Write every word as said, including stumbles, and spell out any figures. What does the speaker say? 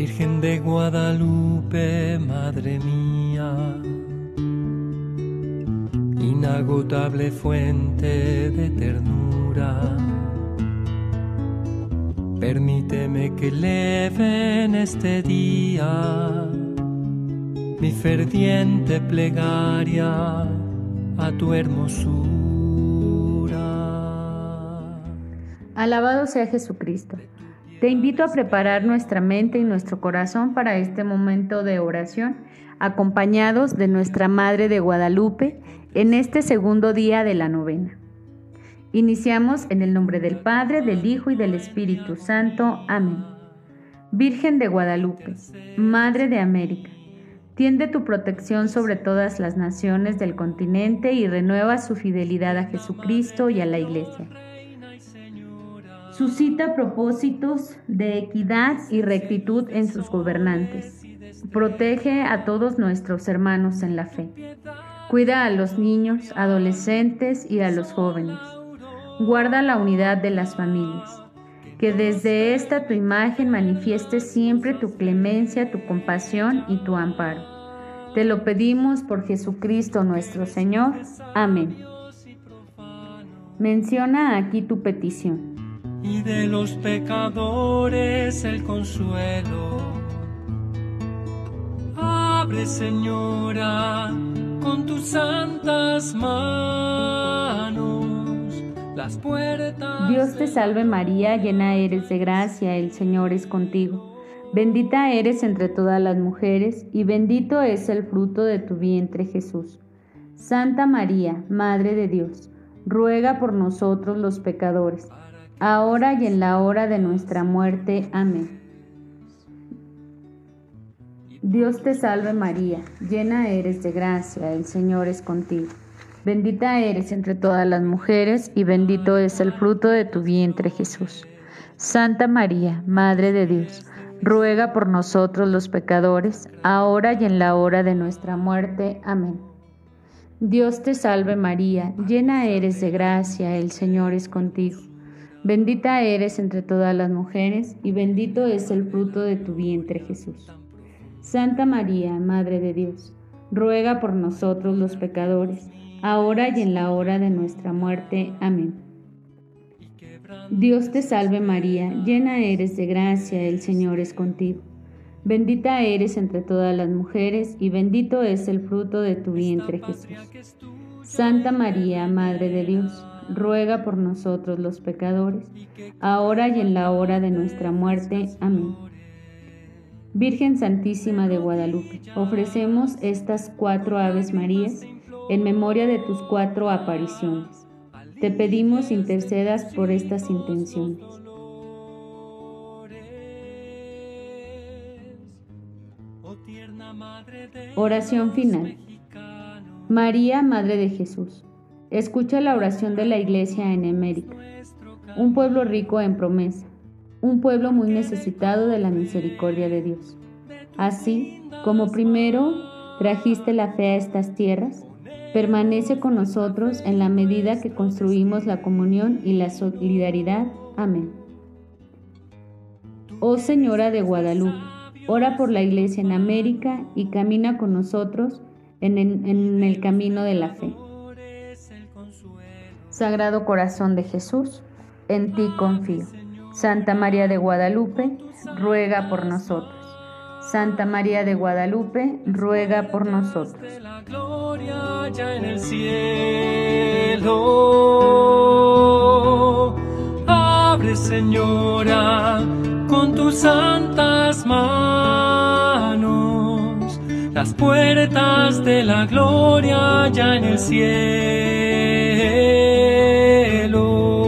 Virgen de Guadalupe, Madre mía, inagotable fuente de ternura, permíteme que eleve en este día mi ferviente plegaria a tu hermosura. Alabado sea Jesucristo. Te invito a preparar nuestra mente y nuestro corazón para este momento de oración, acompañados de nuestra Madre de Guadalupe, en este segundo día de la novena. Iniciamos en el nombre del Padre, del Hijo y del Espíritu Santo. Amén. Virgen de Guadalupe, Madre de América, tiende tu protección sobre todas las naciones del continente y renueva su fidelidad a Jesucristo y a la Iglesia. Suscita propósitos de equidad y rectitud en sus gobernantes. Protege a todos nuestros hermanos en la fe. Cuida a los niños, adolescentes y a los jóvenes. Guarda la unidad de las familias. Que desde esta tu imagen manifiestes siempre tu clemencia, tu compasión y tu amparo. Te lo pedimos por Jesucristo nuestro Señor. Amén. Menciona aquí tu petición. Y de los pecadores el consuelo. Abre, Señora, con tus santas manos las puertas. Dios te salve María, llena eres de gracia, el Señor es contigo. Bendita eres entre todas las mujeres, y bendito es el fruto de tu vientre, Jesús. Santa María, Madre de Dios, ruega por nosotros los pecadores, ahora y en la hora de nuestra muerte. Amén. Dios te salve María, llena eres de gracia, el Señor es contigo. Bendita eres entre todas las mujeres, y bendito es el fruto de tu vientre, Jesús. Santa María, Madre de Dios, ruega por nosotros los pecadores, ahora y en la hora de nuestra muerte. Amén. Dios te salve María, llena eres de gracia, el Señor es contigo. Bendita eres entre todas las mujeres, y bendito es el fruto de tu vientre, Jesús. Santa María, Madre de Dios, ruega por nosotros los pecadores, ahora y en la hora de nuestra muerte. Amén. Dios te salve María, llena eres de gracia, el Señor es contigo. Bendita eres entre todas las mujeres, y bendito es el fruto de tu vientre, Jesús. Santa María, Madre de Dios, ruega por nosotros los pecadores, ahora y en la hora de nuestra muerte. Amén. Virgen Santísima de Guadalupe, ofrecemos estas cuatro Aves Marías en memoria de tus cuatro apariciones. Te pedimos intercedas por estas intenciones. Oración final. María, Madre de Jesús, escucha la oración de la Iglesia en América, un pueblo rico en promesa, un pueblo muy necesitado de la misericordia de Dios. Así como primero trajiste la fe a estas tierras, permanece con nosotros en la medida que construimos la comunión y la solidaridad. Amén. Oh Señora de Guadalupe, ora por la Iglesia en América y camina con nosotros en el, en el camino de la fe. Sagrado Corazón de Jesús, en ti confío. Santa María de Guadalupe, ruega por nosotros. Santa María de Guadalupe, ruega por nosotros. La gloria ya en el cielo. Abre, Señora, con tus santas manos las puertas de la gloria ya en el cielo.